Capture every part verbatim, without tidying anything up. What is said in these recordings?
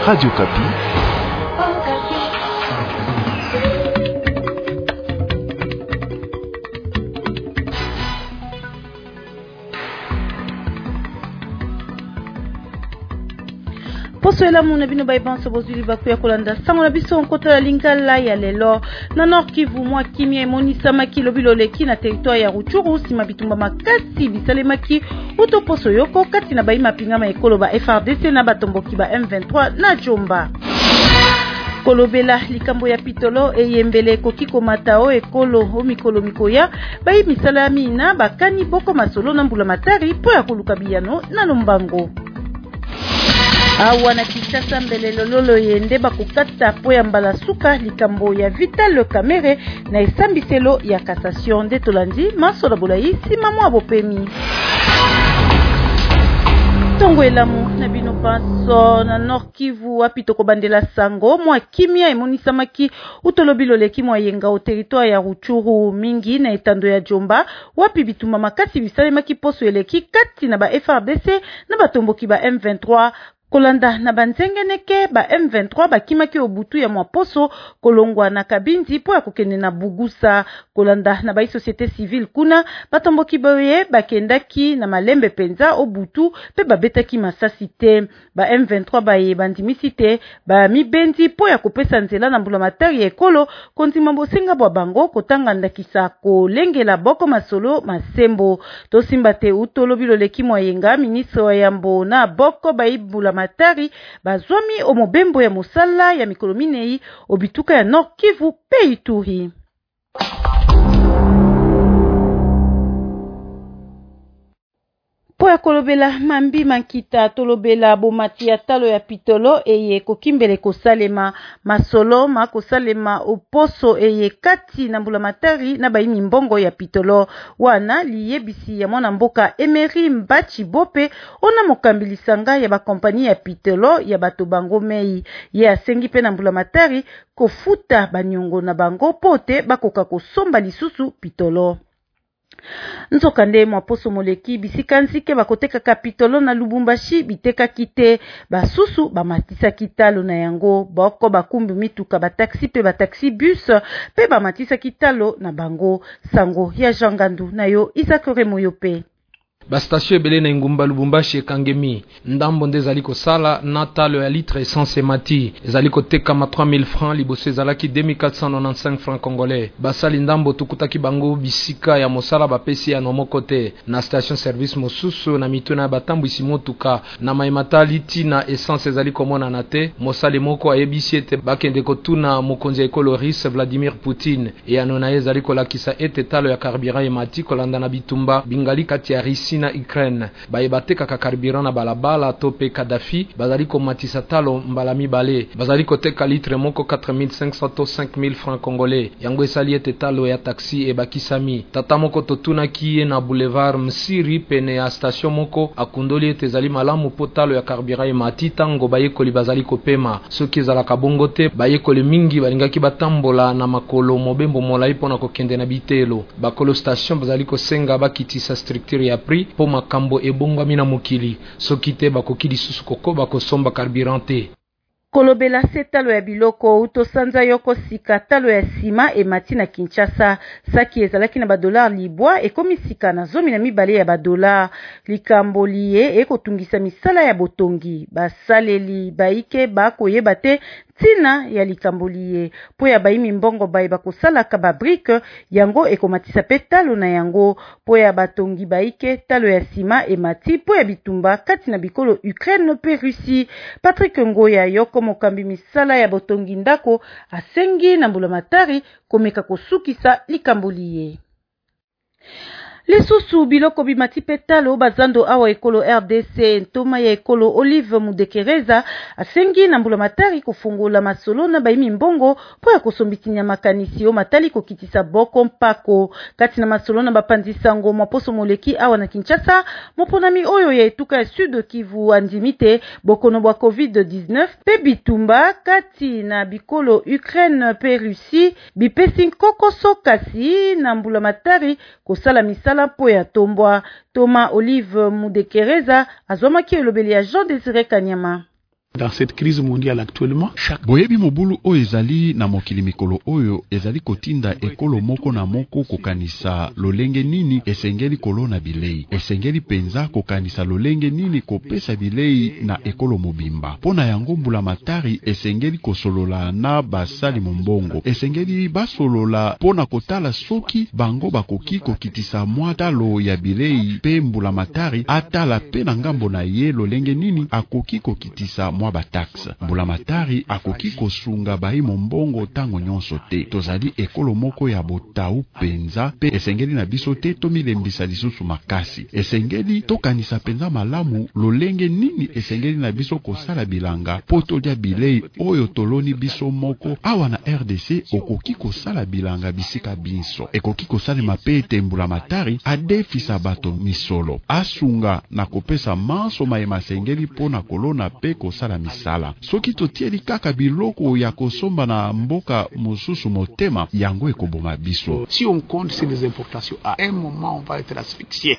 Radio Kapi. Poso ela muna bino baibanso bozuli bakuya kolanda sango na biso nkota la lingala ya lelo na Nord Kivu mwa kimia emonisa maki lobilo leki na territoire ya Ruchuru sima bitumba makasi bisalemaki uto poso yoko kati na baima pingama ekolo ba F R D C na batomboki ba M vingt-trois na Jomba. Kolobela likambo ya pitolo eyembele koki komatao ekolo o mikolo mikoya bayi misala mina bakani boko masolo na mbula matari po ya koluka biyano na lombango. Awa na Kinshasa mbele lololo yende bakokata po ya mbala suka likambo ya Vital Kamerhe na esambiselo ya cassation de tolandi masola bolayi sima mwa bopemi. Tongo elamu na bino paso na Nord Kivu wapi tokobandela sango mwa kimia emonisamaki utolobilo leki mwa yenga o territoire ya Ruchuru mingi na etando ya Jomba wapi bituma makasi bisalemaki poso eleki kati na ba F R D C na batomboki ba M vingt-trois. Kolanda na banzengeneke ba M vingt-trois bakimaki obutu ya mwaposo kolongwa na Kabindi po ya kokende na Bugusa. Kolanda na ba société civile kuna batomboki boye bakendaki na malembe penza obutu pe babetaki masasi te. Ba M vingt-trois baye bandimisi te ba mibendi po ya kopesa nzela na mbula matari ekolo kontima bosenga bwa bango kotanga ndakisa kolengela boko masolo masembo. Tosimba te utolobilo leki mwayenga ministre wa yambo na boko baibula matari bazwami omobembo ya mosala ya mikolo minei obituka ya Nord Kivu pe Ituri. Po ya kolobela mambi mankita tolobela bomati ya talo ya pitolo eye kokimbele kosalema masolo ma kosalema oposo eye kati na mbula matari na baimi mbongo ya pitolo wana liyebisi ya mwana mboka Emery Mbachi Bope ona mokambilisanga ya bakompani ya pitolo ya bato bango mei ye asengi pe na mbula matari kofuta banyongo na bango pote bakoka kosomba lisusu pitolo. Nzokande mwaposo moleki bisika nzike bakoteka kapitolo na Lubumbashi biteka kite basusu bamatisa kitalo na yango boko bakumbi mituka ba taxi pe ba taxi bus pe bamatisa kitalo na bango sango ya jangandu na yo Isakore Moyope. Ba station ebele na ngumba Lubumbashi ekangemi ndambo nde ezali kosala na talo ya litre essence mati ezali koteka ma trois mille francs liboso ezalaki deux mille quatre cent quatre-vingt-quinze francs congolais. Basali ndambo tukutaki bango bisika ya mosala bapesi ya nomoko te na station service mosusu na mituna ya batambwisi motuka na maimata liti na essence ezali komona na te. Mosali moko ayebisi ete bakende kotuna mokonzi ya ekolo Russe Vladimir Poutine e anona ezali kolakisa ete talo ya carburant emati kolanda na bitumba bingali kati ya Russie na Ukraine baye bateka ka carburant na balabala tope Kadhafi bazali komatisa talo mbala mibale bazali koteka litre moko quatre mille cinq cents to cinq mille francs congolais yango esali ete talo ya taxi e bakisami tata moko totuna kiye na boulevard Msiri pene ya station moko akundoli ete ezali malamu po talo ya carburant emati tango bayekoli bazali kopema soki ezalaka bongo te bayekoli mingi balingaki batambola na makolo mobembo molai pona kokende na bitelo bakolo station bazali kosenga bakitisa structure ya prix po makambo ebongwami na mokili soki te bakoki lisusu kokoba kosomba carburant te. Kolobela se talo ya biloko uto sanza yoko sika talo ya sima e mati na Kinshasa saki ezalaki na badolar libwa e komi sika na zomi na mibale ya badolar likambo liye e kotungisa misala ya botongi basaleli baike bakoyeba te tina ya likambo liye po ya baimi mbongo baye bakosalaka babrike yango ekomatisa pe talo na yango po ya batongi baike talo ya sima e mati po ya bitumba kati na bikolo Ukraine pe Russie. Patrick Ngoya yoko mokambi misala ya botongi ndako asengi na mbula matari komeka kosukisa likambo liye. Lisusu biloko bimati petalo bazando awa ekolo R D C ntoma ya ekolo Olive Mudekereza asengi na mbula matari kufungula masolo na baimi mbongo po ya kosombitinya makanisi o matali kokitisa boko mpako kati na masolo na bapandisango mwaposo moleki awa na Kinshasa moponami oyo ya etuka ya Sud Kivu andimite bokono bwa covid dix-neuf pe bitumba kati na bikolo Ukraine pe Russie bipesi kokoso kasi na mbula matari kosala misala po ya tombwa. Toma Olive Mudekereza azomaki elobeli ya Jean Désiré Kanyama. Dans cette crise mondiale actuellement, chaque boyebi mobulu o ezali na mokili mikolo oyo ezali kotinda ekolo moko na moko kokanisa lolenge nini esengeli kolona bilei, esengeli penza kokanisa lolenge nini kopesa bilei na ekolo mobimba. Pona yango mbulamatari esengeli kosolola na basali mombongo, esengeli basolola pona kotala soki bango bakoki kokitisa mwatalo ya bilei pe mbulamatari atala pe na ngambo na ye lolenge nini akoki kokitisa mwa bataxe. Mbulamatari akoki kosunga bai mombongo tango nyonso te. Tozali ekolo moko ya botau penza pe esengeli na biso te tomilembisa lisusu makasi. Esengeli tokanisa penza malamu lolenge nini esengeli na biso kosala bilanga po tolia bilei oyo toloni biso moko. Awa na R D C okoki kosala bilanga bisika biso. Ekoki kosalema pe ete mbulamatari adefisa bato misolo. Asunga na kopesa manso mayema sengeli pona kolona pe kosala misala. Soki totieli kaka biloko ya kosomba na mboka mosusu motema, yango ekoboma biso. Si on compte sur les importations, à un moment on va être asphyxié.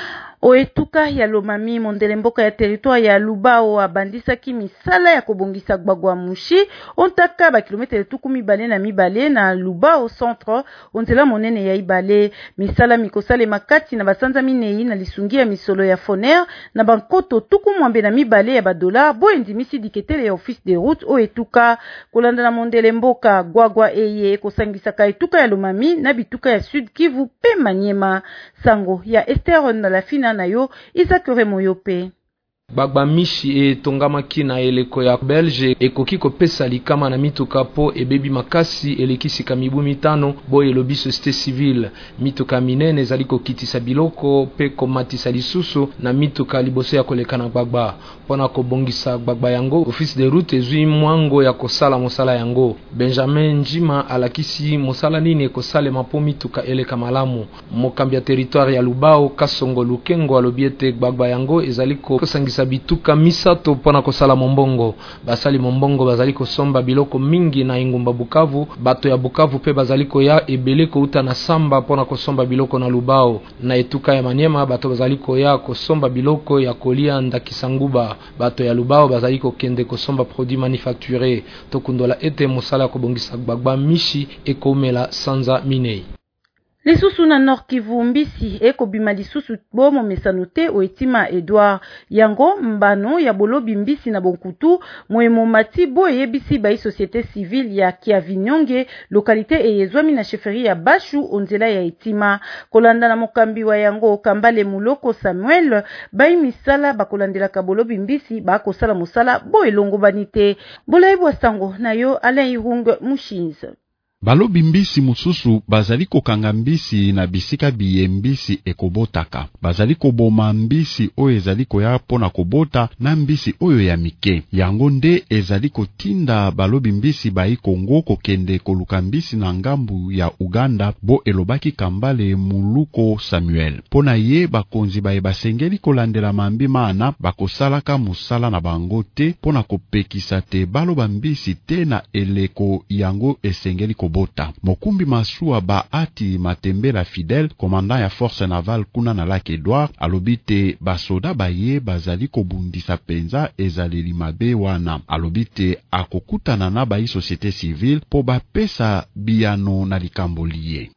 Oetuka ya Lomami mondele mboka ya territoire ya Lubao abandisaki misala ya kobongisa gbagwa mushi ontaka ba kilometre tuku mibale na mibale na Lubao centre onzela monene ya ibale. Misala mikosale makati na basanza minei na lisungia misolo ya Foner na bankoto tuku mwambe na mibale ya badola bo endimisi diketele ya office de route Oetuka kolanda na mondele mboka gwagwa eye kosangisaka etuka ya Lomami na bituka ya Sud Kivu pe Maniema. Sango ya Esther na la fina na yo Isakure Moyope. Gbagba mishi e tongamaki na eleko ya Belge ekoki kopesa likama na mituka po ebebi makasi elekisika mibu mitano bo elobi société civile. Mituka minene ezali kokitisa biloko pe komatisa lisusu na mituka liboso ya koleka na Gbagba. Pona kobongisa Gbagba yango office de route ezui mwango ya kosala mosala yango. Benjamin Njima alakisi mosala nini ekosalema po mituka eleka malamu. Mokambi ya territoire ya Lubao Kasongo Lukengo alobi ete Gbagba yango ezali kosangisa bituka misato pona kosala mombongo. Basali mombongo bazali kosomba biloko mingi na ingumba Bukavu. Bato ya Bukavu pe bazali koya ebele kouta na samba pona kosomba biloko na Lubao. Na etuka ya Maniema bato bazali koya kosomba biloko ya kolia ndakisanguba. Bato ya Lubao bazali kokende kosomba produits manufacturés. Tokundola ete mosala kobongisa Gbagba mishi ekomela sanza minei. Lisusu na Nord Kivu mbisi eko bima lisusu bomo mesanote oetima Edouard yango mbano ya bolobi mbisi na bonkutu moemo mati bo yebisi ba société civile ya Kiavinyonge localité eyezwami na chefferie ya Bashu onzela ya etima kolanda na mokambi wa yango Kambale Muloko Samuel bai misala bakolandela ka bolobi mbisi ba kosala mosala bo elongo banite bolaibo sango na yo Alain Irung Mushinze. Balobi mbisi mususu bazali kokanga mbisi na bisika biye mbisi ekobotaka. Bazali koboma mbisi oyo ezali koya pona kobota na mbisi oyo ya mike. Yango nde ezali kotinda balobi mbisi bai Kongo kokende koluka mbisi na ngambu ya Uganda bo elobaki Kambale Muluko Samuel. Pona ye bakonzi bai basengeli kolandela mambi mana bakosalaka musala na bango te pona kopekisa te baloba mbisi te na eleko yango esengeli ko Bota. Mokumbi Masua ba ati Matembela Fidel, commandant ya force navale kuna na Lac Edouard, alobite basoda baye bazali kobundisa penza ezaleli mabe wana. Alobite akokutana na bayi société civile po bapesa biano na likambo liye.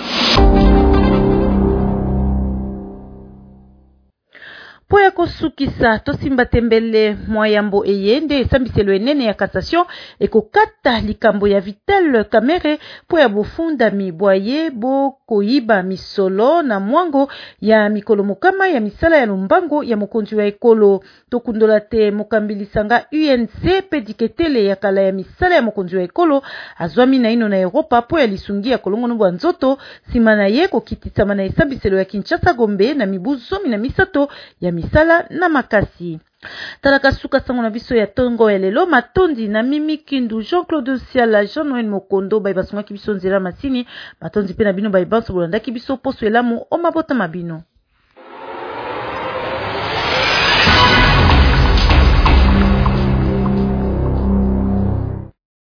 Po ya kosukisa tosimba tembele mwayambo eyende esambiselo enene ya cassation ekokata likambo ya Vital Kamerhe po ya bofunda mibwaye bo koiba misolo na mwango ya mikolo mokama ya misala ya lombango ya mokonzi wa ekolo. Tokundola te mokambilisanga U N C pe diketele ya kala ya misala ya mokonzi wa ekolo azwami na ino na Europa po ya lisungi ya kolongono bwa nzoto sima na ye kokititsama na esambiselo ya Kinshasa Gombe na mibu zomi na misato ya misala na makasi. Talaka suka sango na biso ya tongo elelo matondi na Mimi Kindu Jean-Claude Siala Jean-Noël Mokondo bai basonga kibiso nzela masini matondi pe na bino bai banso bolanda kibiso poso elamu o mabota mabino.